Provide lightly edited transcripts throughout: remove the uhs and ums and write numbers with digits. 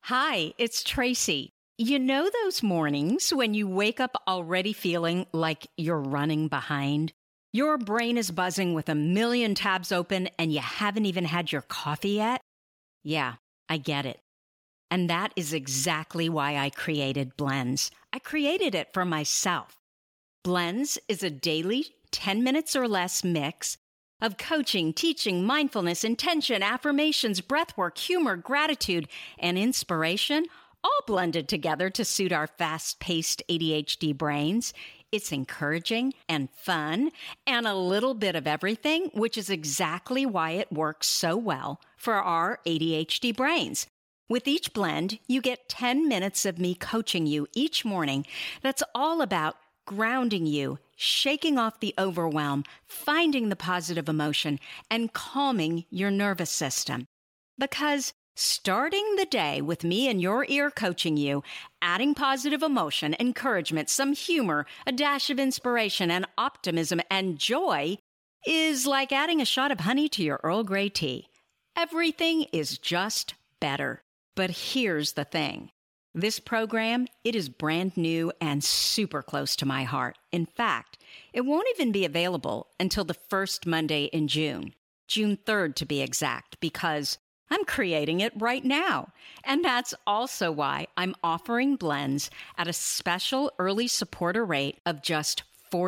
Hi, it's Tracy. You know those mornings when you wake up already feeling like you're running behind? Your brain is buzzing with a million tabs open and you haven't even had your coffee yet? Yeah, I get it. And that is exactly why I created Blends. I created it for myself. Blends is a daily 10 minutes or less mix of coaching, teaching, mindfulness, intention, affirmations, breathwork, humor, gratitude, and inspiration, all blended together to suit our fast-paced ADHD brains. It's encouraging and fun and a little bit of everything, which is exactly why it works so well for our ADHD brains. With each blend, you get 10 minutes of me coaching you each morning. That's all about grounding you, shaking off the overwhelm, finding the positive emotion, and calming your nervous system. Because starting the day with me in your ear coaching you, adding positive emotion, encouragement, some humor, a dash of inspiration and optimism and joy is like adding a shot of honey to your Earl Grey tea. Everything is just better. But here's the thing. This program, it is brand new and super close to my heart. In fact, it won't even be available until the first Monday in June 3rd to be exact, because I'm creating it right now. And that's also why I'm offering Blends at a special early supporter rate of just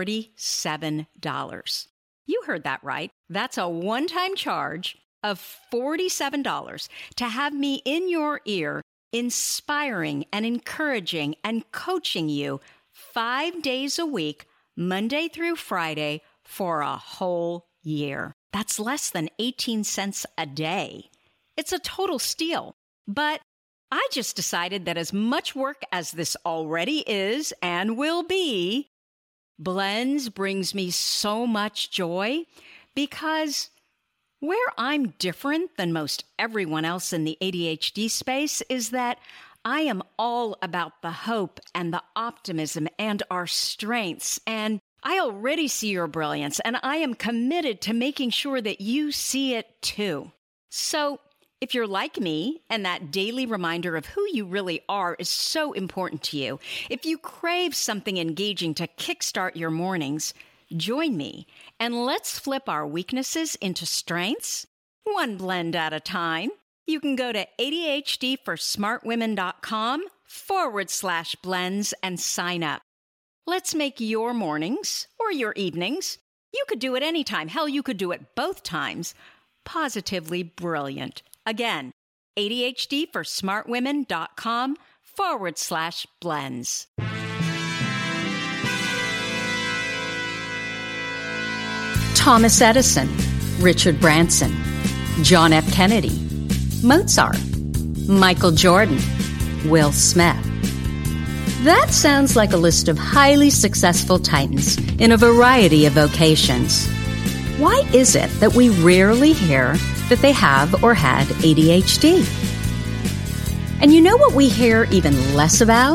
$47. You heard that right. That's a one-time charge of $47 to have me in your ear, inspiring and encouraging and coaching you 5 days a week, Monday through Friday, for a whole year. That's less than 18 cents a day. It's a total steal. But I just decided that as much work as this already is and will be, Blends brings me so much joy because where I'm different than most everyone else in the ADHD space is that I am all about the hope and the optimism and our strengths. And I already see your brilliance, and I am committed to making sure that you see it too. So if you're like me and that daily reminder of who you really are is so important to you, if you crave something engaging to kickstart your mornings, join me and let's flip our weaknesses into strengths, one blend at a time. You can go to ADHDforsmartwomen.com/blends and sign up. Let's make your mornings or your evenings, you could do it anytime. Hell, you could do it both times. Positively brilliant. Again, ADHDforsmartwomen.com/blends. Thomas Edison, Richard Branson, John F. Kennedy, Mozart, Michael Jordan, Will Smith. That sounds like a list of highly successful titans in a variety of vocations. Why is it that we rarely hear that they have or had ADHD? And you know what we hear even less about?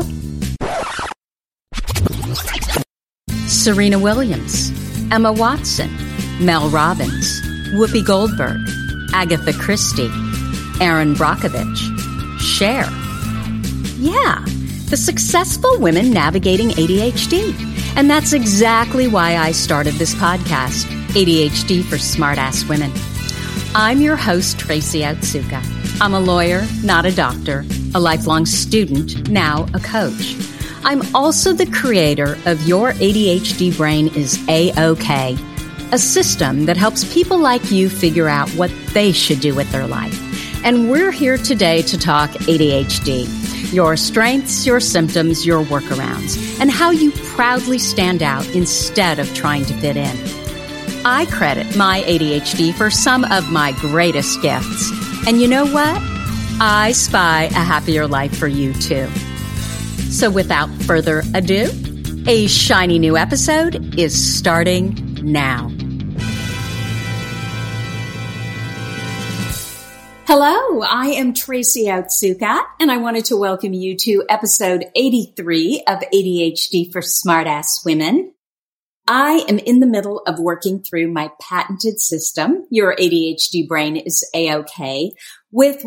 Serena Williams, Emma Watson, Mel Robbins, Whoopi Goldberg, Agatha Christie, Erin Brockovich, Cher. Yeah, the successful women navigating ADHD. And that's exactly why I started this podcast, ADHD for Smart-Ass Women. I'm your host, Tracy Otsuka. I'm a lawyer, not a doctor, a lifelong student, now a coach. I'm also the creator of Your ADHD Brain is A-OK, a system that helps people like you figure out what they should do with their life. And we're here today to talk ADHD, your strengths, your symptoms, your workarounds, and how you proudly stand out instead of trying to fit in. I credit my ADHD for some of my greatest gifts. And you know what? I spy a happier life for you too. So without further ado, a shiny new episode is starting now. Hello, I am Tracy Otsuka, and I wanted to welcome you to episode 83 of ADHD for Smart-Ass Women. I am in the middle of working through my patented system, Your ADHD Brain is A-OK, with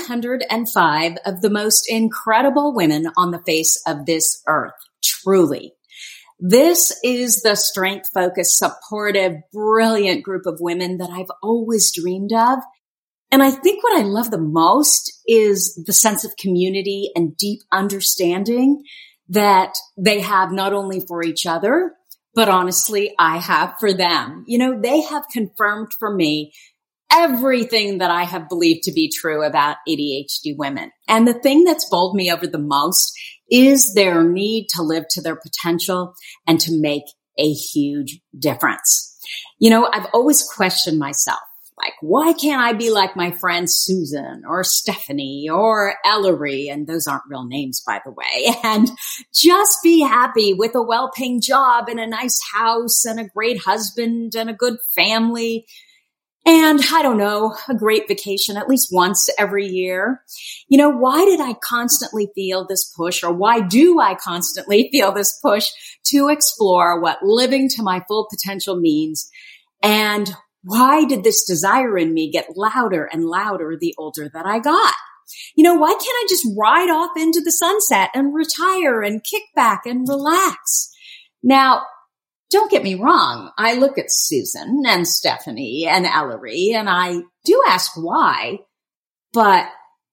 105 of the most incredible women on the face of this earth. Truly. This is the strength-focused, supportive, brilliant group of women that I've always dreamed of. And I think what I love the most is the sense of community and deep understanding that they have not only for each other, but honestly, I have for them. You know, they have confirmed for me everything that I have believed to be true about ADHD women. And the thing that's bowled me over the most is their need to live to their potential and to make a huge difference. You know, I've always questioned myself, like, why can't I be like my friend Susan or Stephanie or Ellery? And those aren't real names, by the way. And just be happy with a well-paying job and a nice house and a great husband and a good family. And I don't know, a great vacation at least once every year. You know, why did I constantly feel this push, or why do I constantly feel this push to explore what living to my full potential means? And why did this desire in me get louder and louder the older that I got? You know, why can't I just ride off into the sunset and retire and kick back and relax? Now, don't get me wrong. I look at Susan and Stephanie and Ellery and I do ask why, but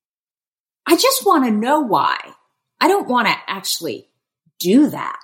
I just want to know why. I don't want to actually do that.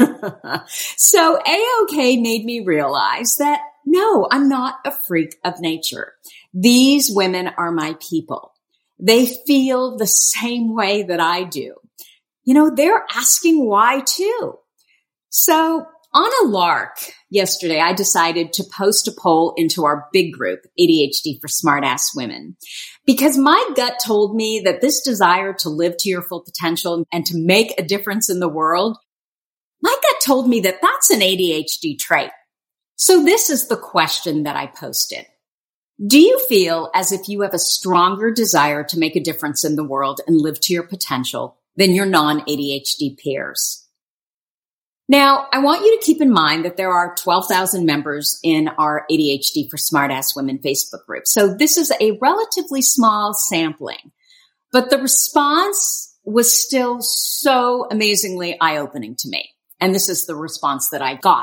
So AOK made me realize that no, I'm not a freak of nature. These women are my people. They feel the same way that I do. You know, they're asking why too. So on a lark yesterday, I decided to post a poll into our big group, ADHD for Smartass Women, because my gut told me that this desire to live to your full potential and to make a difference in the world, my gut told me that that's an ADHD trait. So this is the question that I posted. Do you feel as if you have a stronger desire to make a difference in the world and live to your potential than your non-ADHD peers? Now, I want you to keep in mind that there are 12,000 members in our ADHD for Smartass Women Facebook group. So this is a relatively small sampling, but the response was still so amazingly eye-opening to me. And this is the response that I got.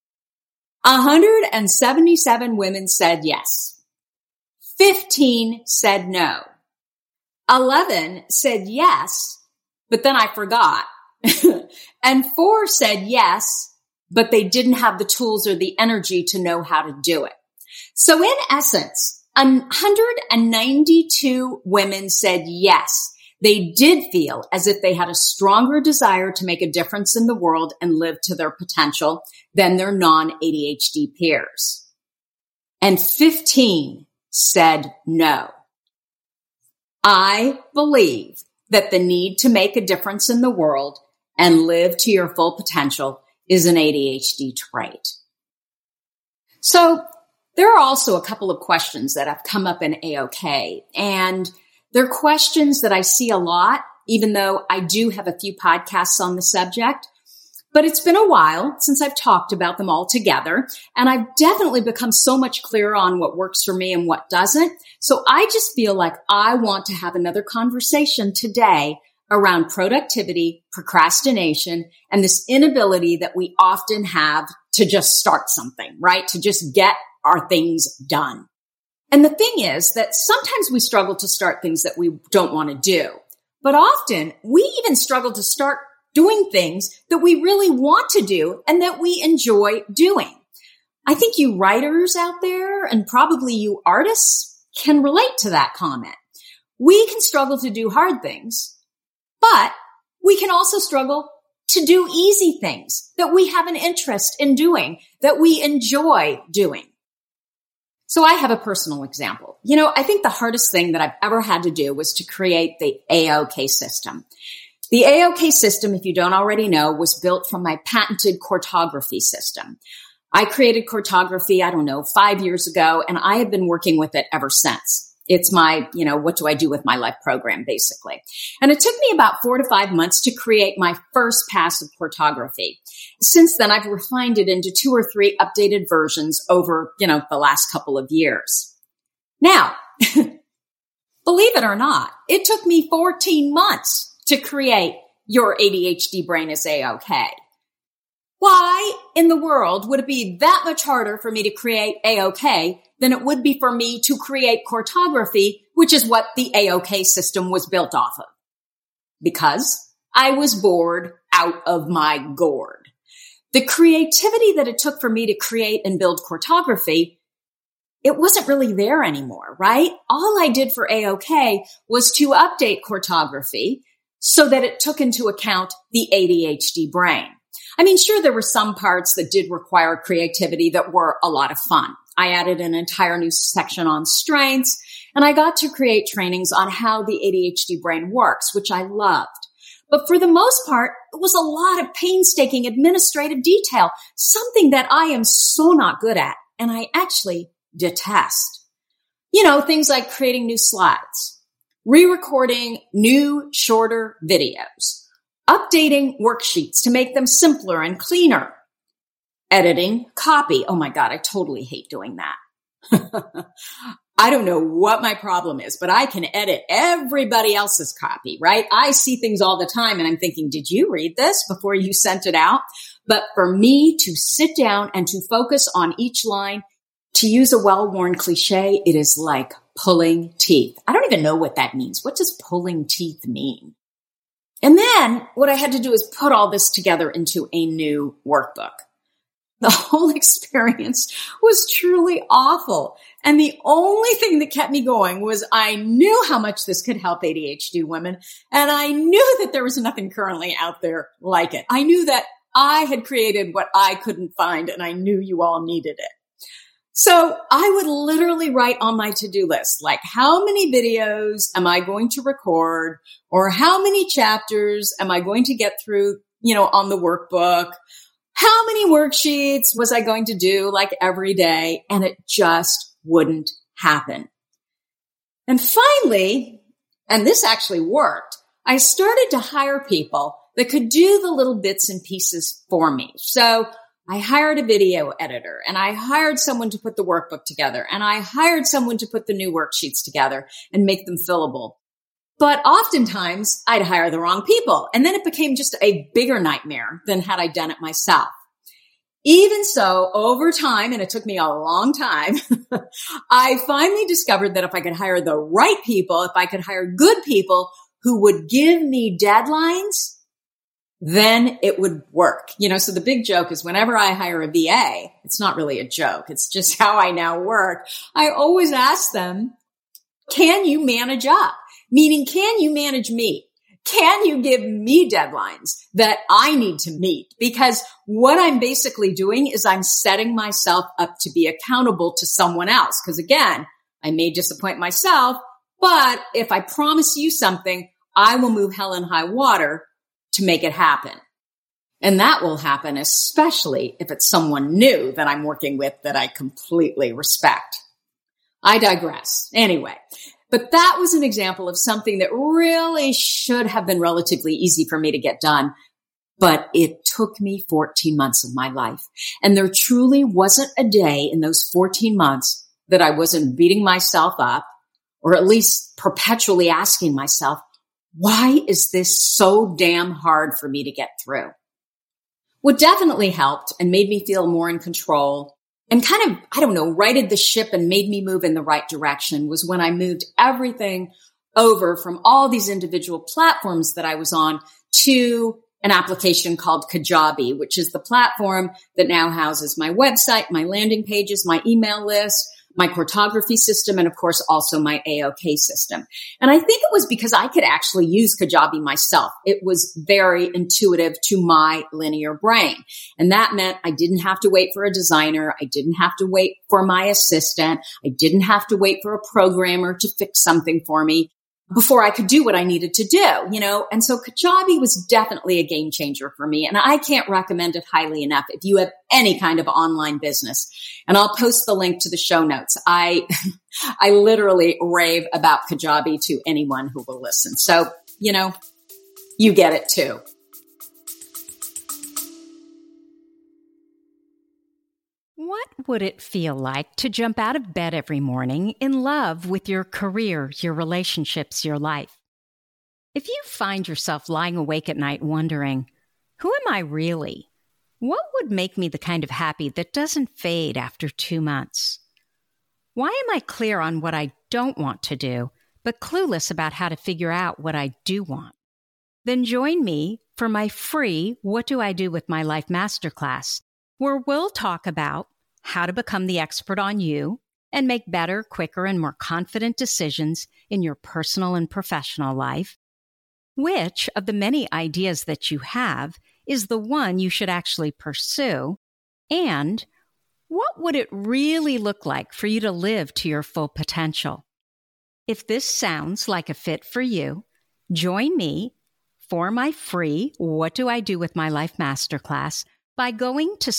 177 women said yes. 15 said no. 11 said yes, but then I forgot. And 4 said yes, but they didn't have the tools or the energy to know how to do it. So in essence, 192 women said yes. They did feel as if they had a stronger desire to make a difference in the world and live to their potential than their non-ADHD peers. And 15 said no. I believe that the need to make a difference in the world and live to your full potential is an ADHD trait. So there are also a couple of questions that have come up in AOK, and they're questions that I see a lot, even though I do have a few podcasts on the subject. But it's been a while since I've talked about them all together, and I've definitely become so much clearer on what works for me and what doesn't. So I just feel like I want to have another conversation today around productivity, procrastination, and this inability that we often have to just start something, right? To just get our things done. And the thing is that sometimes we struggle to start things that we don't want to do, but often we even struggle to start doing things that we really want to do and that we enjoy doing. I think you writers out there and probably you artists can relate to that comment. We can struggle to do hard things, but we can also struggle to do easy things that we have an interest in doing, that we enjoy doing. So I have a personal example. You know, I think the hardest thing that I've ever had to do was to create the AOK system. The AOK system, if you don't already know, was built from my patented Cortography system. I created Cortography, 5 years ago, and I have been working with it ever since. It's my, what do I do with my life program, basically. And it took me about 4 to 5 months to create my first pass of Cortography. Since then, I've refined it into 2 or 3 updated versions over, the last couple of years. Now, Believe it or not, it took me 14 months to create Your ADHD Brain is A-OK. Why in the world would it be that much harder for me to create A-OK than it would be for me to create Cortography, which is what the A-OK system was built off of? Because I was bored out of my gourd. The creativity that it took for me to create and build Cortography, it wasn't really there anymore, right? All I did for A-OK was to update Cortography so that it took into account the ADHD brain. I mean, sure, there were some parts that did require creativity that were a lot of fun. I added an entire new section on strengths, and I got to create trainings on how the ADHD brain works, which I loved. But for the most part, it was a lot of painstaking administrative detail, something that I am so not good at, and I actually detest. You know, things like creating new slides, re-recording new, shorter videos, updating worksheets to make them simpler and cleaner, editing copy. Oh my God, I totally hate doing that. I don't know what my problem is, but I can edit everybody else's copy, right? I see things all the time and I'm thinking, did you read this before you sent it out? But for me to sit down and to focus on each line, to use a well-worn cliche, it is like pulling teeth. I don't even know what that means. What does pulling teeth mean? And then what I had to do is put all this together into a new workbook. The whole experience was truly awful. And the only thing that kept me going was I knew how much this could help ADHD women. And I knew that there was nothing currently out there like it. I knew that I had created what I couldn't find, and I knew you all needed it. So I would literally write on my to-do list, like, how many videos am I going to record, or how many chapters am I going to get through, on the workbook? How many worksheets was I going to do like every day? And it just wouldn't happen. And finally, and this actually worked, I started to hire people that could do the little bits and pieces for me. So I hired a video editor, and I hired someone to put the workbook together, and I hired someone to put the new worksheets together and make them fillable. But oftentimes I'd hire the wrong people, and then it became just a bigger nightmare than had I done it myself. Even so, over time, and it took me a long time, I finally discovered that if I could hire the right people, if I could hire good people who would give me deadlines, then it would work. So the big joke is whenever I hire a VA, it's not really a joke. It's just how I now work. I always ask them, can you manage up? Meaning, can you manage me? Can you give me deadlines that I need to meet? Because what I'm basically doing is I'm setting myself up to be accountable to someone else. Because again, I may disappoint myself, but if I promise you something, I will move hell and high water to make it happen. And that will happen especially if it's someone new that I'm working with that I completely respect. I digress. Anyway, but that was an example of something that really should have been relatively easy for me to get done. But it took me 14 months of my life. And there truly wasn't a day in those 14 months that I wasn't beating myself up, or at least perpetually asking myself, why is this so damn hard for me to get through? What definitely helped and made me feel more in control and kind of, righted the ship and made me move in the right direction was when I moved everything over from all these individual platforms that I was on to an application called Kajabi, which is the platform that now houses my website, my landing pages, my email list, my Cortography system, and of course also my A-OK system. And I think it was because I could actually use Kajabi myself. It was very intuitive to my linear brain. And that meant I didn't have to wait for a designer. I didn't have to wait for my assistant. I didn't have to wait for a programmer to fix something for me before I could do what I needed to do, And so Kajabi was definitely a game changer for me. And I can't recommend it highly enough if you have any kind of online business. And I'll post the link to the show notes. I literally rave about Kajabi to anyone who will listen. So, you get it too. What would it feel like to jump out of bed every morning in love with your career, your relationships, your life? If you find yourself lying awake at night wondering, who am I really? What would make me the kind of happy that doesn't fade after 2 months? Why am I clear on what I don't want to do, but clueless about how to figure out what I do want? Then join me for my free What Do I Do with My Life Masterclass, where we'll talk about how to become the expert on you and make better, quicker, and more confident decisions in your personal and professional life. Which of the many ideas that you have is the one you should actually pursue? And what would it really look like for you to live to your full potential? If this sounds like a fit for you, join me for my free What Do I Do with My Life Masterclass by going to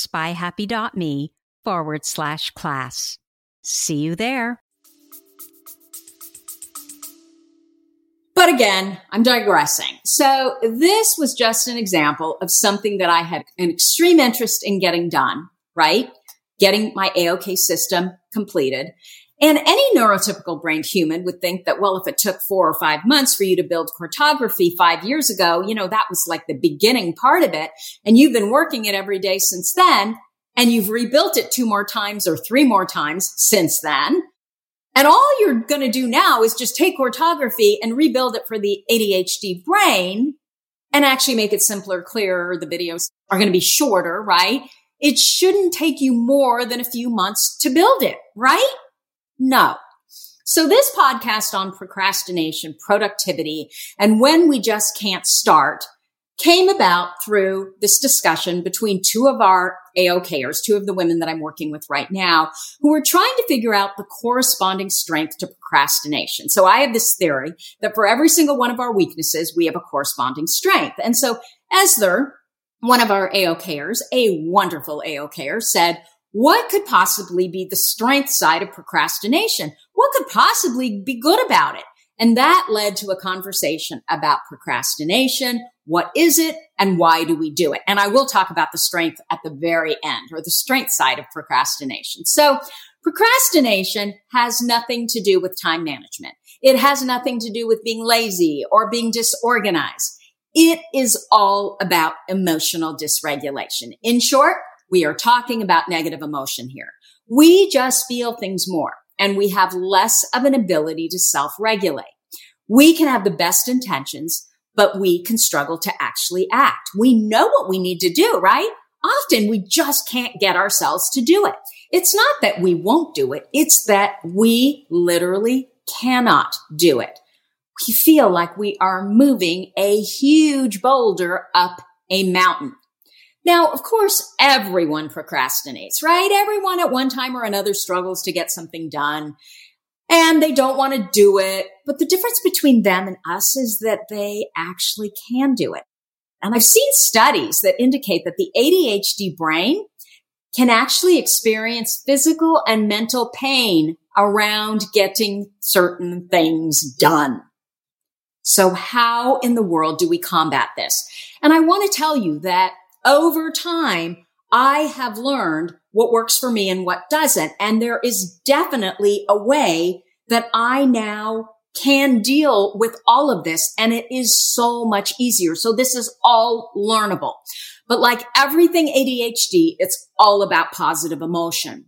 spyhappy.me/class. See you there. But again, I'm digressing. So this was just an example of something that I had an extreme interest in getting done, right? Getting my AOK system completed. And any neurotypical brained human would think that, well, if it took 4 or 5 months for you to build cartography 5 years ago, that was like the beginning part of it. And you've been working it every day since then. And you've rebuilt it 2 more times or 3 more times since then. And all you're going to do now is just take cartography and rebuild it for the ADHD brain and actually make it simpler, clearer. The videos are going to be shorter, right? It shouldn't take you more than a few months to build it, right? No. So this podcast on procrastination, productivity, and when we just can't start came about through this discussion between 2 of our AOKers, 2 of the women that I'm working with right now, who are trying to figure out the corresponding strength to procrastination. So I have this theory that for every single one of our weaknesses, we have a corresponding strength. And so Esler, one of our AOKers, a wonderful AOKer, said, what could possibly be the strength side of procrastination? What could possibly be good about it? And that led to a conversation about procrastination. What is it and why do we do it? And I will talk about the strength at the very end, or the strength side of procrastination. So procrastination has nothing to do with time management. It has nothing to do with being lazy or being disorganized. It is all about emotional dysregulation. In short, we are talking about negative emotion here. We just feel things more, and we have less of an ability to self-regulate. We can have the best intentions, but we can struggle to actually act. We know what we need to do, right? Often we just can't get ourselves to do it. It's not that we won't do it. It's that we literally cannot do it. We feel like we are moving a huge boulder up a mountain. Now, of course, everyone procrastinates, right? Everyone at one time or another struggles to get something done, and they don't want to do it. But the difference between them and us is that they actually can do it. And I've seen studies that indicate that the ADHD brain can actually experience physical and mental pain around getting certain things done. So how in the world do we combat this? And I want to tell you that over time, I have learned what works for me and what doesn't. And there is definitely a way that I now can deal with all of this. And it is so much easier. So this is all learnable. But like everything ADHD, it's all about positive emotion.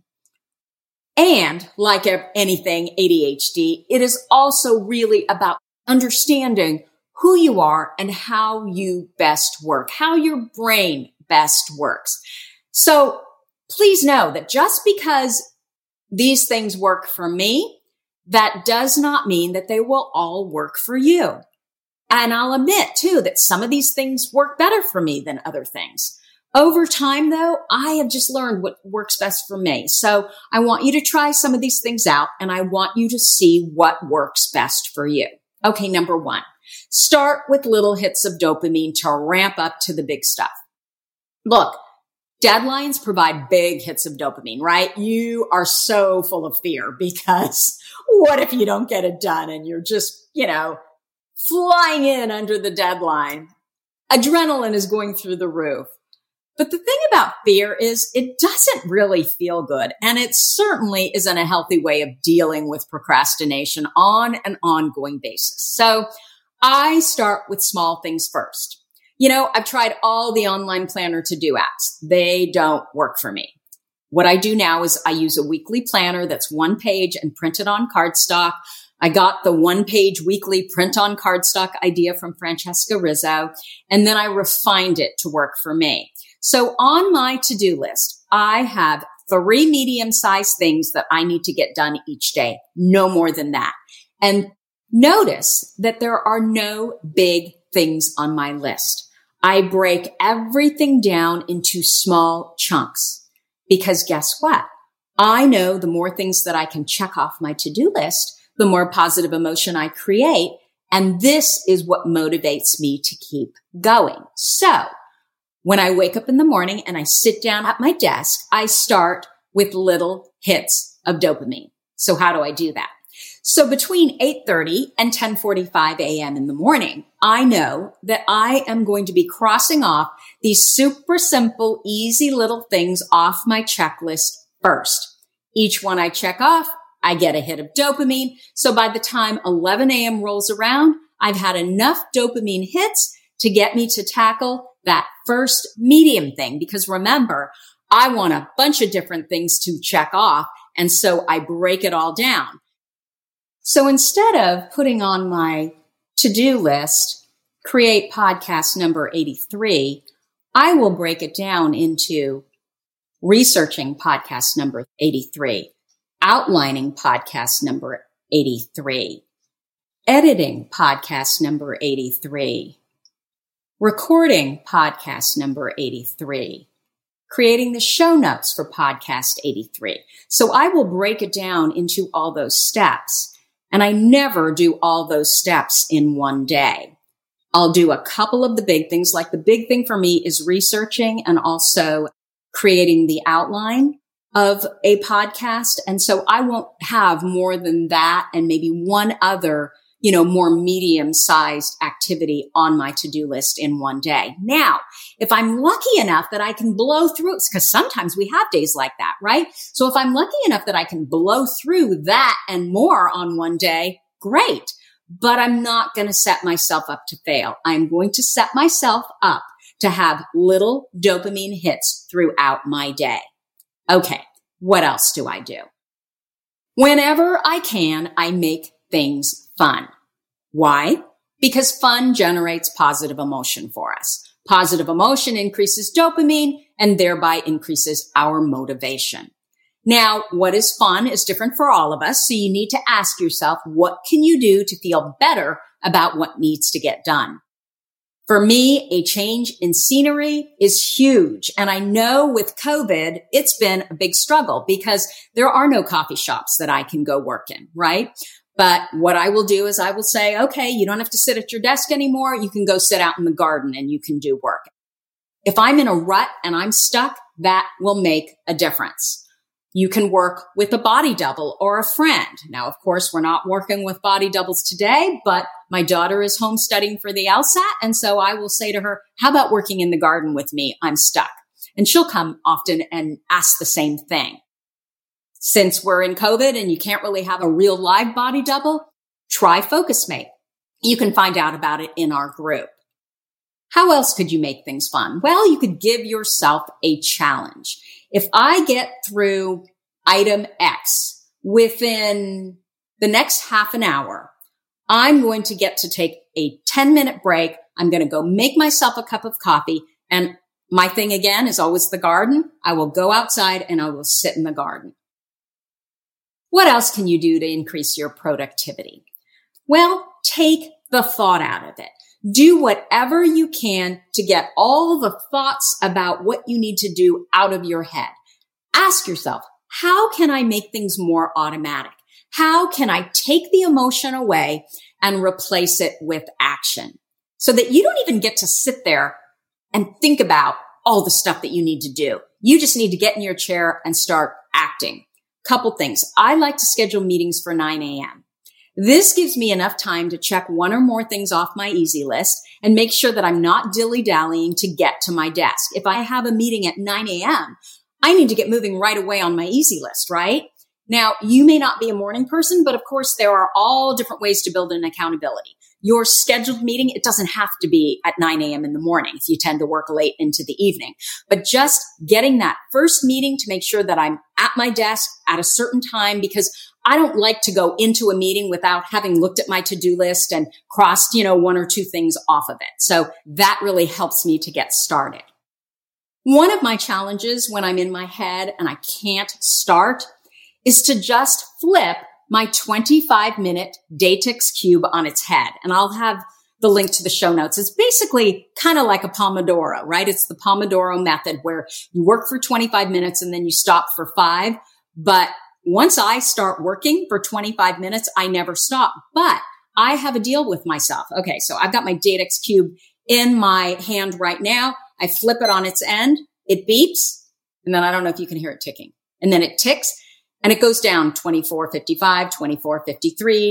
And like anything ADHD, it is also really about understanding who you are and how you best work, how your brain best works. So please know that just because these things work for me, that does not mean that they will all work for you. And I'll admit too that some of these things work better for me than other things. Over time though, I have just learned what works best for me. So I want you to try some of these things out, and I want you to see what works best for you. Okay, number 1. Start with little hits of dopamine to ramp up to the big stuff. Look, deadlines provide big hits of dopamine, right? You are so full of fear because what if you don't get it done and you're just, flying in under the deadline? Adrenaline is going through the roof. But the thing about fear is it doesn't really feel good. And it certainly isn't a healthy way of dealing with procrastination on an ongoing basis. So I start with small things first. I've tried all the online planner to-do apps. They don't work for me. What I do now is I use a weekly planner that's one page and printed on cardstock. I got the one-page weekly print on cardstock idea from Francesca Rizzo, and then I refined it to work for me. So on my to-do list, I have 3 medium-sized things that I need to get done each day, no more than that. And notice that there are no big things on my list. I break everything down into small chunks because guess what? I know the more things that I can check off my to-do list, the more positive emotion I create. And this is what motivates me to keep going. So when I wake up in the morning and I sit down at my desk, I start with little hits of dopamine. So how do I do that? So between 8:30 and 10:45 a.m. in the morning, I know that I am going to be crossing off these super simple, easy little things off my checklist first. Each one I check off, I get a hit of dopamine. So by the time 11 a.m. rolls around, I've had enough dopamine hits to get me to tackle that first medium thing. Because remember, I want a bunch of different things to check off. And so I break it all down. So instead of putting on my to-do list, create podcast number 83, I will break it down into researching podcast number 83, outlining podcast number 83, editing podcast number 83, recording podcast number 83, creating the show notes for podcast 83. So I will break it down into all those steps. And I never do all those steps in one day. I'll do a couple of the big things. Like the big thing for me is researching and also creating the outline of a podcast. And so I won't have more than that and maybe one other, more medium-sized activity on my to-do list in one day. Now, if I'm lucky enough that I can blow through it, because sometimes we have days like that, right? So if I'm lucky enough that I can blow through that and more on one day, great. But I'm not going to set myself up to fail. I'm going to set myself up to have little dopamine hits throughout my day. Okay, what else do I do? Whenever I can, I make things fun. Why? Because fun generates positive emotion for us. Positive emotion increases dopamine and thereby increases our motivation. Now, what is fun is different for all of us. So you need to ask yourself, what can you do to feel better about what needs to get done? For me, a change in scenery is huge. And I know with COVID, it's been a big struggle because there are no coffee shops that I can go work in, right? But what I will do is I will say, okay, you don't have to sit at your desk anymore. You can go sit out in the garden and you can do work. If I'm in a rut and I'm stuck, that will make a difference. You can work with a body double or a friend. Now, of course, we're not working with body doubles today, but my daughter is home studying for the LSAT. And so I will say to her, how about working in the garden with me? I'm stuck. And she'll come often and ask the same thing. Since we're in COVID and you can't really have a real live body double, try FocusMate. You can find out about it in our group. How else could you make things fun? Well, you could give yourself a challenge. If I get through item X within the next half an hour, I'm going to get to take a 10-minute break. I'm going to go make myself a cup of coffee. And my thing again is always the garden. I will go outside and I will sit in the garden. What else can you do to increase your productivity? Well, take the thought out of it. Do whatever you can to get all the thoughts about what you need to do out of your head. Ask yourself, how can I make things more automatic? How can I take the emotion away and replace it with action so that you don't even get to sit there and think about all the stuff that you need to do? You just need to get in your chair and start acting. Couple things. I like to schedule meetings for 9 a.m. This gives me enough time to check one or more things off my easy list and make sure that I'm not dilly-dallying to get to my desk. If I have a meeting at 9 a.m., I need to get moving right away on my easy list, right? Now, you may not be a morning person, but of course, there are all different ways to build an accountability. Your scheduled meeting, it doesn't have to be at 9 a.m. in the morning if you tend to work late into the evening. But just getting that first meeting to make sure that I'm at my desk at a certain time, because I don't like to go into a meeting without having looked at my to-do list and crossed, one or two things off of it. So that really helps me to get started. One of my challenges when I'm in my head and I can't start is to just flip my 25-minute Datix cube on its head. And I'll have the link to the show notes. It's basically kind of like a Pomodoro, right? It's the Pomodoro method where you work for 25 minutes and then you stop for 5. But once I start working for 25 minutes, I never stop. But I have a deal with myself. Okay, so I've got my Datix cube in my hand right now. I flip it on its end. It beeps. And then I don't know if you can hear it ticking. And then it ticks. And it goes down 24:55, 24:53,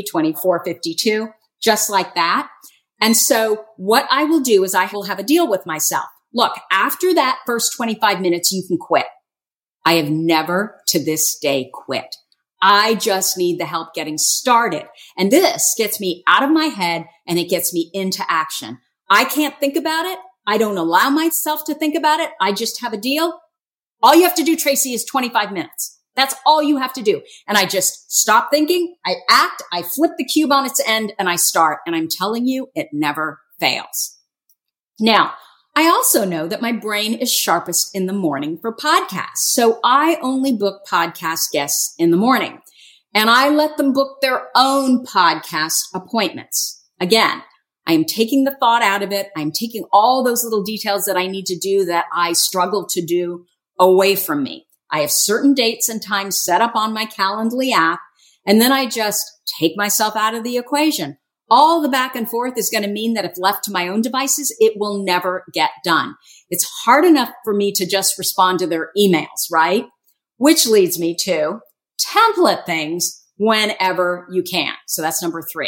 24:52, just like that. And so what I will do is I will have a deal with myself. Look, after that first 25 minutes, you can quit. I have never to this day quit. I just need the help getting started. And this gets me out of my head and it gets me into action. I can't think about it. I don't allow myself to think about it. I just have a deal. All you have to do, Tracy, is 25 minutes. That's all you have to do. And I just stop thinking, I act, I flip the cube on its end, and I start. And I'm telling you, it never fails. Now, I also know that my brain is sharpest in the morning for podcasts. So I only book podcast guests in the morning. And I let them book their own podcast appointments. Again, I am taking the thought out of it. I'm taking all those little details that I need to do that I struggle to do away from me. I have certain dates and times set up on my Calendly app, and then I just take myself out of the equation. All the back and forth is going to mean that if left to my own devices, it will never get done. It's hard enough for me to just respond to their emails, right? Which leads me to template things whenever you can. So that's number 3.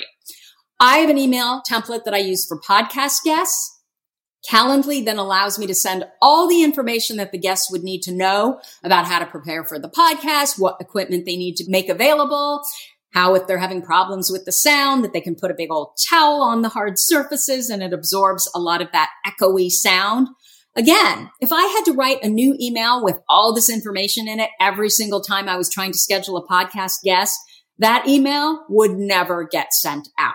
I have an email template that I use for podcast guests. Calendly then allows me to send all the information that the guests would need to know about how to prepare for the podcast, what equipment they need to make available, how if they're having problems with the sound, that they can put a big old towel on the hard surfaces and it absorbs a lot of that echoey sound. Again, if I had to write a new email with all this information in it every single time I was trying to schedule a podcast guest, that email would never get sent out.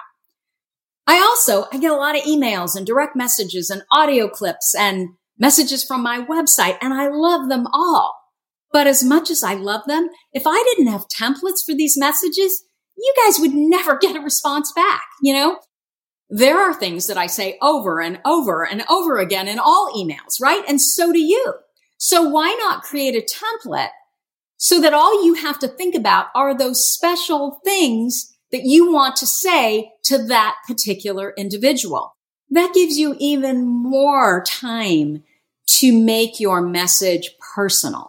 I get a lot of emails and direct messages and audio clips and messages from my website, and I love them all. But as much as I love them, if I didn't have templates for these messages, you guys would never get a response back, There are things that I say over and over and over again in all emails, right? And so do you. So why not create a template so that all you have to think about are those special things that you want to say to that particular individual? That gives you even more time to make your message personal.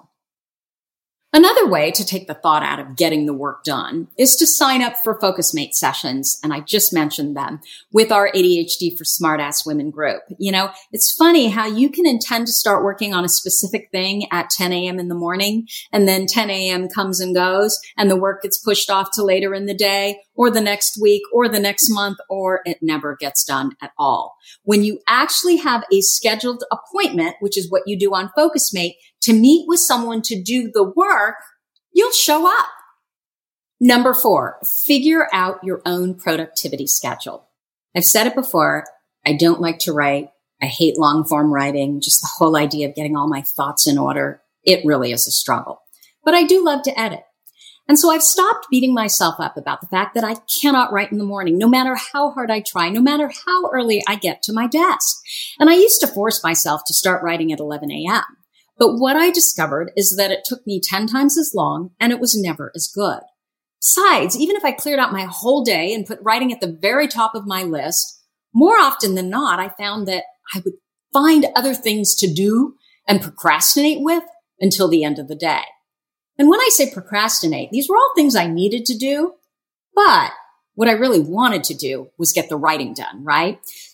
Another way to take the thought out of getting the work done is to sign up for FocusMate sessions, and I just mentioned them, with our ADHD for Smartass Women group. It's funny how you can intend to start working on a specific thing at 10 a.m. in the morning, and then 10 a.m. comes and goes, and the work gets pushed off to later in the day, or the next week, or the next month, or it never gets done at all. When you actually have a scheduled appointment, which is what you do on FocusMate, to meet with someone to do the work, you'll show up. Number 4, figure out your own productivity schedule. I've said it before. I don't like to write. I hate long form writing. Just the whole idea of getting all my thoughts in order. It really is a struggle. But I do love to edit. And so I've stopped beating myself up about the fact that I cannot write in the morning, no matter how hard I try, no matter how early I get to my desk. And I used to force myself to start writing at 11 a.m. But what I discovered is that it took me 10 times as long and it was never as good. Besides, even if I cleared out my whole day and put writing at the very top of my list, more often than not, I found that I would find other things to do and procrastinate with until the end of the day. And when I say procrastinate, these were all things I needed to do, but what I really wanted to do was get the writing done, right?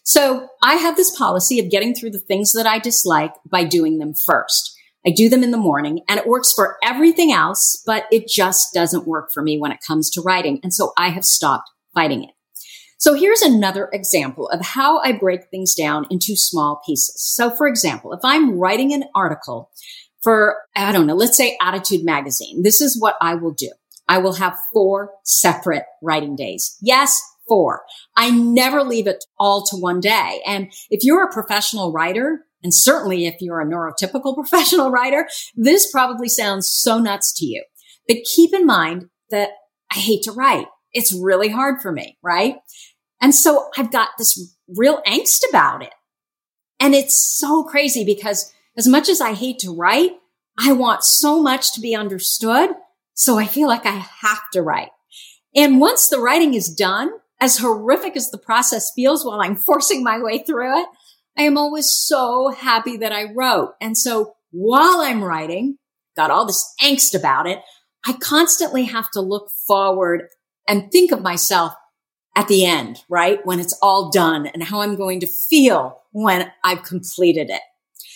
So I have this policy of getting through the things that I dislike by doing them first. I do them in the morning and it works for everything else, but it just doesn't work for me when it comes to writing. And so I have stopped fighting it. So here's another example of how I break things down into small pieces. So for example, if I'm writing an article for, I don't know, let's say Attitude Magazine, this is what I will do. I will have 4 separate writing days. Yes, 4. I never leave it all to one day. And if you're a professional writer, and certainly if you're a neurotypical professional writer, this probably sounds so nuts to you. But keep in mind that I hate to write. It's really hard for me, right? And so I've got this real angst about it. And it's so crazy because as much as I hate to write, I want so much to be understood. So I feel like I have to write. And once the writing is done, as horrific as the process feels while I'm forcing my way through it, I am always so happy that I wrote. And so while I'm writing, got all this angst about it, I constantly have to look forward and think of myself at the end, right? When it's all done and how I'm going to feel when I've completed it.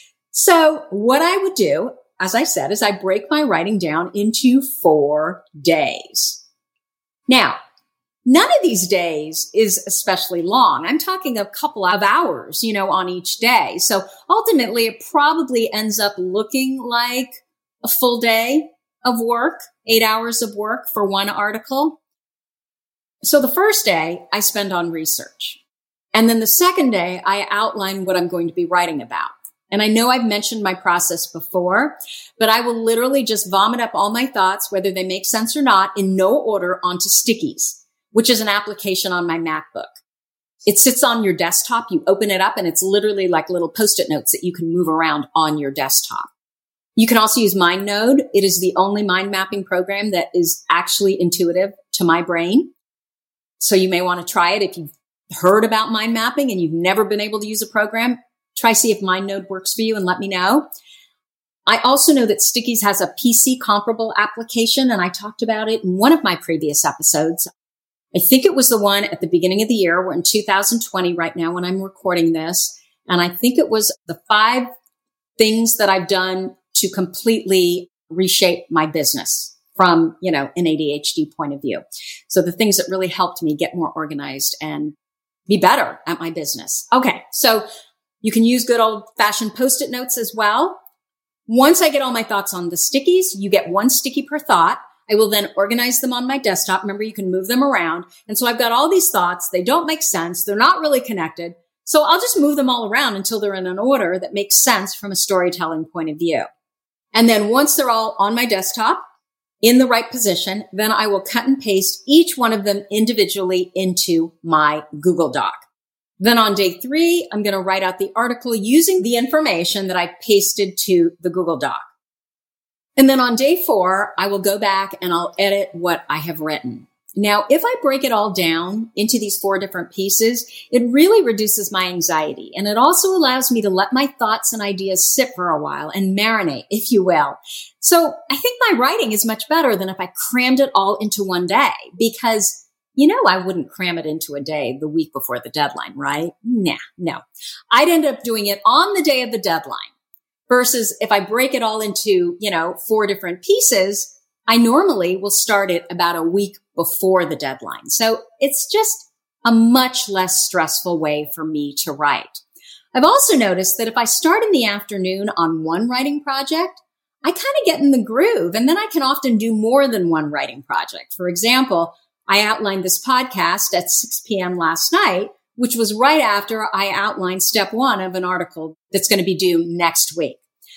So what I would do, as I said, is I break my writing down into 4 days. Now, none of these days is especially long. I'm talking a couple of hours, on each day. So ultimately, it probably ends up looking like a full day of work, 8 hours of work for one article. So the first day I spend on research. And then the second day I outline what I'm going to be writing about. And I know I've mentioned my process before, but I will literally just vomit up all my thoughts, whether they make sense or not, in no order onto Stickies, which is an application on my MacBook. It sits on your desktop. You open it up and it's literally like little Post-it notes that you can move around on your desktop. You can also use MindNode. It is the only mind mapping program that is actually intuitive to my brain. So you may want to try it if you've heard about mind mapping and you've never been able to use a program. Try see if MindNode works for you and let me know. I also know that Stickies has a PC comparable application, and I talked about it in one of my previous episodes. I think it was the one at the beginning of the year. We're in 2020 right now when I'm recording this. And I think it was the 5 things that I've done to completely reshape my business from, an ADHD point of view. So the things that really helped me get more organized and be better at my business. Okay. So you can use good old fashioned Post-it notes as well. Once I get all my thoughts on the Stickies, you get 1 sticky per thought. I will then organize them on my desktop. Remember, you can move them around. And so I've got all these thoughts. They don't make sense. They're not really connected. So I'll just move them all around until they're in an order that makes sense from a storytelling point of view. And then once they're all on my desktop in the right position, then I will cut and paste each one of them individually into my Google Doc. Then on day 3, I'm going to write out the article using the information that I pasted to the Google Doc. And then on day 4, I will go back and I'll edit what I have written. Now, if I break it all down into these 4 different pieces, it really reduces my anxiety. And it also allows me to let my thoughts and ideas sit for a while and marinate, if you will. So I think my writing is much better than if I crammed it all into one day because I wouldn't cram it into a day the week before the deadline, right? No. I'd end up doing it on the day of the deadline versus if I break it all into, 4 different pieces, I normally will start it about a week before the deadline. So it's just a much less stressful way for me to write. I've also noticed that if I start in the afternoon on one writing project, I kind of get in the groove and then I can often do more than one writing project. For example, I outlined this podcast at 6 p.m. last night, which was right after I outlined step 1 of an article that's going to be due next week.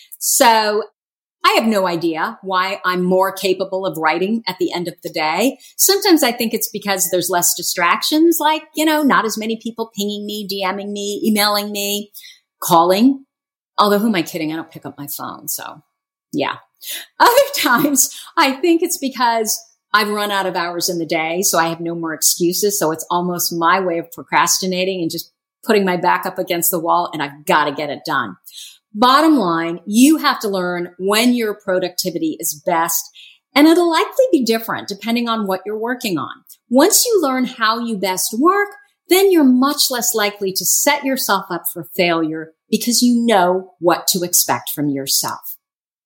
So I have no idea why I'm more capable of writing at the end of the day. Sometimes I think it's because there's less distractions, like, not as many people pinging me, DMing me, emailing me, calling. Although who am I kidding? I don't pick up my phone. So yeah. Other times I think it's because I've run out of hours in the day, so I have no more excuses. So it's almost my way of procrastinating and just putting my back up against the wall, and I've got to get it done. Bottom line, you have to learn when your productivity is best, and it'll likely be different depending on what you're working on. Once you learn how you best work, then you're much less likely to set yourself up for failure because you know what to expect from yourself.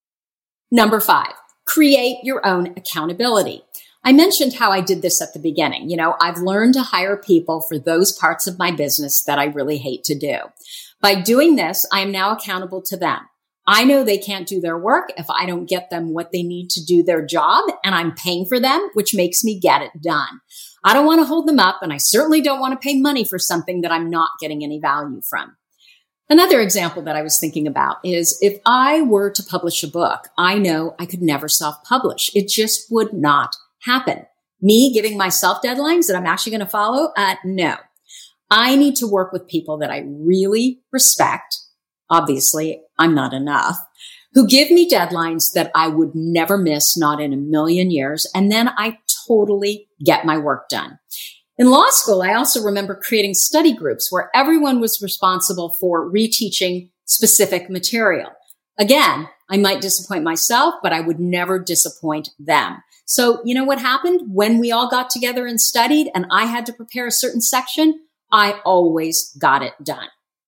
Number 5, create your own accountability. I mentioned how I did this at the beginning. I've learned to hire people for those parts of my business that I really hate to do. By doing this, I am now accountable to them. I know they can't do their work if I don't get them what they need to do their job, and I'm paying for them, which makes me get it done. I don't want to hold them up, and I certainly don't want to pay money for something that I'm not getting any value from. Another example that I was thinking about is if I were to publish a book, I know I could never self-publish. It just would not happen. Me giving myself deadlines that I'm actually going to follow? No. I need to work with people that I really respect. Obviously, I'm not enough. Who give me deadlines that I would never miss, not in a million years. And then I totally get my work done. In law school, I also remember creating study groups where everyone was responsible for reteaching specific material. Again, I might disappoint myself, but I would never disappoint them. So you know what happened when we all got together and studied and I had to prepare a certain section? I always got it done.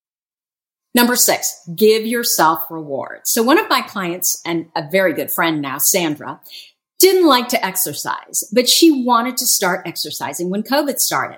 Number 6, give yourself rewards. So one of my clients and a very good friend now, Sandra, didn't like to exercise, but she wanted to start exercising when COVID started.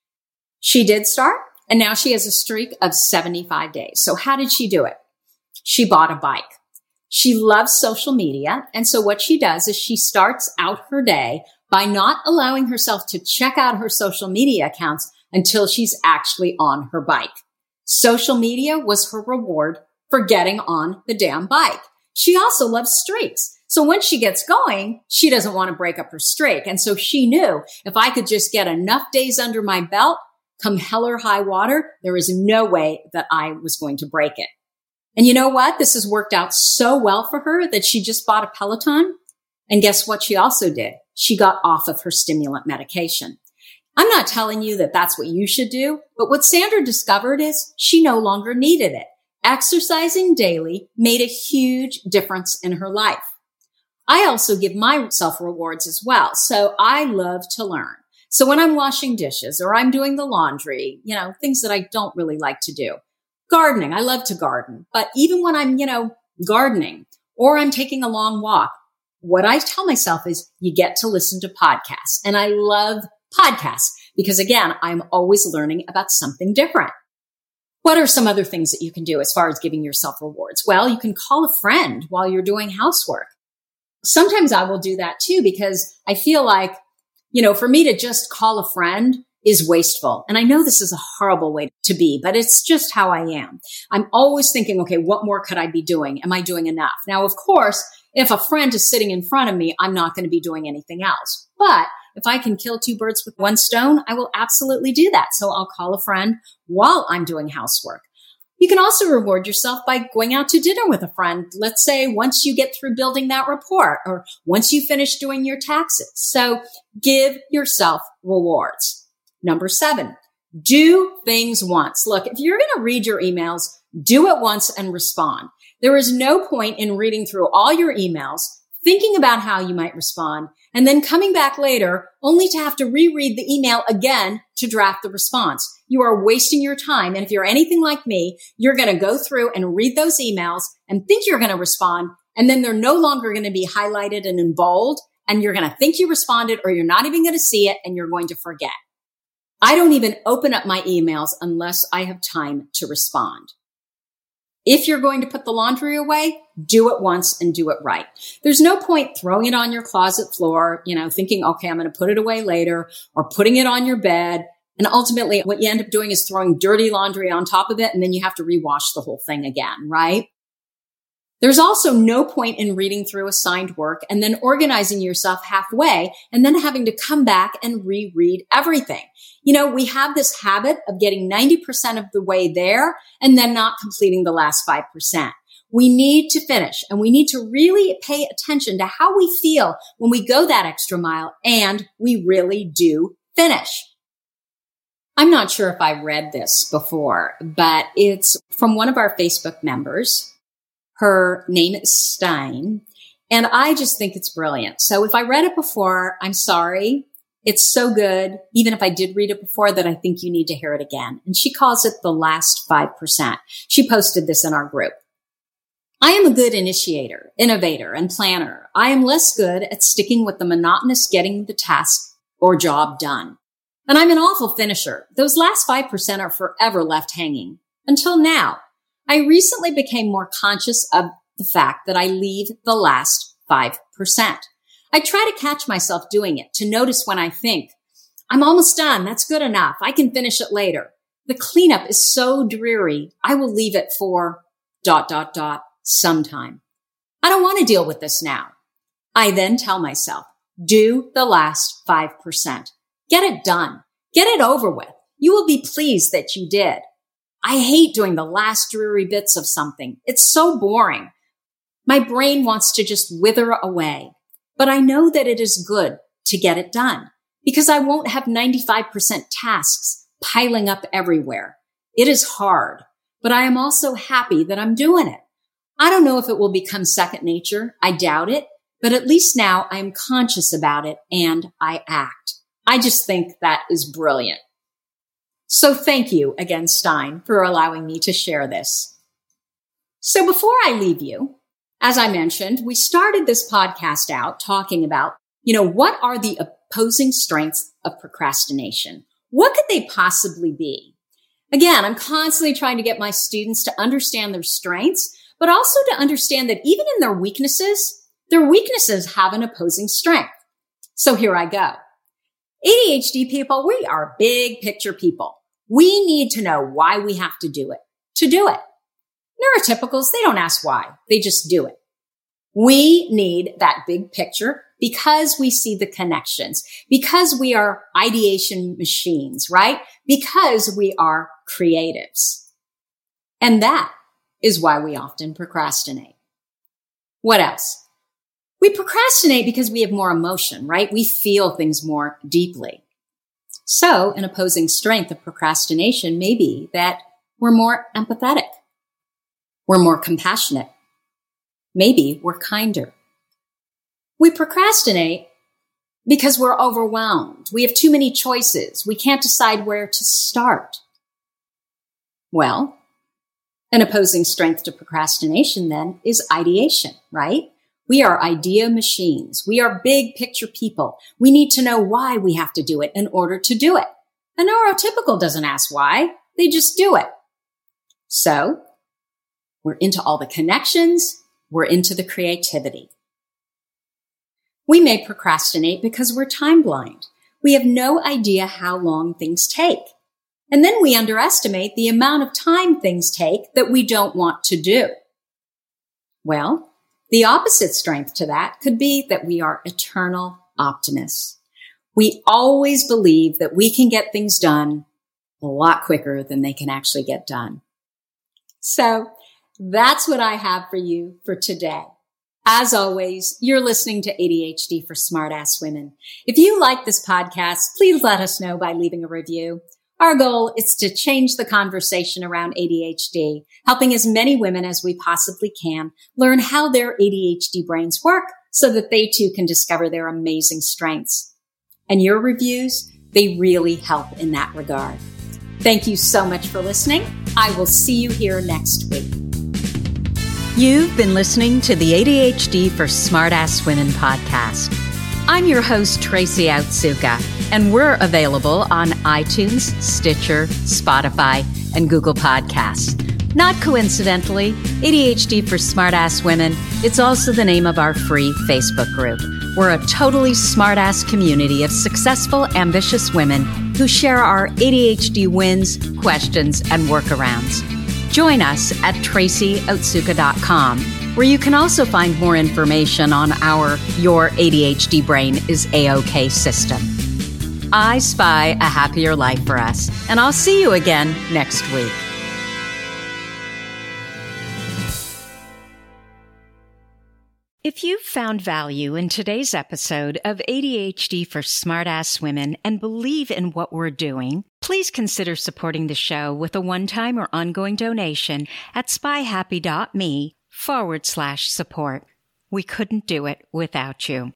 She did start, and now she has a streak of 75 days. So how did she do it? She bought a bike. She loves social media. And so what she does is she starts out her day by not allowing herself to check out her social media accounts until she's actually on her bike. Social media was her reward for getting on the damn bike. She also loves streaks. So when she gets going, she doesn't want to break up her streak. And so she knew if I could just get enough days under my belt, come hell or high water, there is no way that I was going to break it. And you know what? This has worked out so well for her that she just bought a Peloton. And guess what she also did? She got off of her stimulant medication. I'm not telling you that that's what you should do, but what Sandra discovered is she no longer needed it. Exercising daily made a huge difference in her life. I also give myself rewards as well. So I love to learn. So when I'm washing dishes or I'm doing the laundry, things that I don't really like to do. Gardening, I love to garden. But even when I'm, gardening or I'm taking a long walk, what I tell myself is you get to listen to podcasts. And I love podcasts because, again, I'm always learning about something different. What are some other things that you can do as far as giving yourself rewards? Well, you can call a friend while you're doing housework. Sometimes I will do that too because I feel like, for me to just call a friend is wasteful. And I know this is a horrible way to be, but it's just how I am. I'm always thinking, okay, what more could I be doing? Am I doing enough? Now, of course, if a friend is sitting in front of me, I'm not going to be doing anything else. But if I can kill 2 birds with 1 stone, I will absolutely do that. So I'll call a friend while I'm doing housework. You can also reward yourself by going out to dinner with a friend. Let's say once you get through building that report or once you finish doing your taxes. So give yourself rewards. Number 7, do things once. Look, if you're going to read your emails, do it once and respond. There is no point in reading through all your emails, thinking about how you might respond, and then coming back later only to have to reread the email again to draft the response. You are wasting your time. And if you're anything like me, you're going to go through and read those emails and think you're going to respond. And then they're no longer going to be highlighted and in bold. And you're going to think you responded or you're not even going to see it and you're going to forget. I don't even open up my emails unless I have time to respond. If you're going to put the laundry away, do it once and do it right. There's no point throwing it on your closet floor, thinking, okay, I'm going to put it away later, or putting it on your bed. And ultimately, what you end up doing is throwing dirty laundry on top of it, and then you have to rewash the whole thing again, right? There's also no point in reading through assigned work and then organizing yourself halfway and then having to come back and reread everything. We have this habit of getting 90% of the way there and then not completing the last 5%. We need to finish and we need to really pay attention to how we feel when we go that extra mile and we really do finish. I'm not sure if I read this before, but it's from one of our Facebook members. Her name is Stein, and I just think it's brilliant. So if I read it before, I'm sorry. It's so good, even if I did read it before, that I think you need to hear it again. And she calls it The Last 5%. She posted this in our group. I am a good initiator, innovator, and planner. I am less good at sticking with the monotonous getting the task or job done. And I'm an awful finisher. Those last 5% are forever left hanging. Until now, I recently became more conscious of the fact that I leave the last 5%. I try to catch myself doing it, to notice when I think, I'm almost done. That's good enough. I can finish it later. The cleanup is so dreary. I will leave it for ... sometime. I don't want to deal with this now. I then tell myself, do the last 5%. Get it done. Get it over with. You will be pleased that you did. I hate doing the last dreary bits of something. It's so boring. My brain wants to just wither away. But I know that it is good to get it done because I won't have 95% tasks piling up everywhere. It is hard, but I am also happy that I'm doing it. I don't know if it will become second nature. I doubt it, but at least now I am conscious about it and I act. I just think that is brilliant. So thank you again, Stein, for allowing me to share this. So before I leave you, as I mentioned, we started this podcast out talking about, what are the opposing strengths of procrastination? What could they possibly be? Again, I'm constantly trying to get my students to understand their strengths, but also to understand that even in their weaknesses have an opposing strength. So here I go. ADHD people, we are big picture people. We need to know why we have to do it. Neurotypicals, they don't ask why. They just do it. We need that big picture because we see the connections, because we are ideation machines, right? Because we are creatives. And that is why we often procrastinate. What else? We procrastinate because we have more emotion, right? We feel things more deeply. So an opposing strength of procrastination may be that we're more empathetic. We're more compassionate. Maybe we're kinder. We procrastinate because we're overwhelmed. We have too many choices. We can't decide where to start. Well, an opposing strength to procrastination then is ideation, right? We are idea machines. We are big picture people. We need to know why we have to do it in order to do it. A neurotypical doesn't ask why. They just do it. So we're into all the connections. We're into the creativity. We may procrastinate because we're time blind. We have no idea how long things take. And then we underestimate the amount of time things take that we don't want to do. Well, the opposite strength to that could be that we are eternal optimists. We always believe that we can get things done a lot quicker than they can actually get done. So that's what I have for you for today. As always, you're listening to ADHD for Smartass Women. If you like this podcast, please let us know by leaving a review. Our goal is to change the conversation around ADHD, helping as many women as we possibly can learn how their ADHD brains work so that they too can discover their amazing strengths. And your reviews, they really help in that regard. Thank you so much for listening. I will see you here next week. You've been listening to the ADHD for Smartass Women podcast. I'm your host, Tracy Otsuka, and we're available on iTunes, Stitcher, Spotify, and Google Podcasts. Not coincidentally, ADHD for Smartass Women, it's also the name of our free Facebook group. We're a totally smartass community of successful, ambitious women who share our ADHD wins, questions, and workarounds. Join us at tracyotsuka.com, where you can also find more information on our Your ADHD Brain is A-OK system. I spy a happier life for us, and I'll see you again next week. If you've found value in today's episode of ADHD for Smartass Women and believe in what we're doing, please consider supporting the show with a one-time or ongoing donation at spyhappy.me/support. We couldn't do it without you.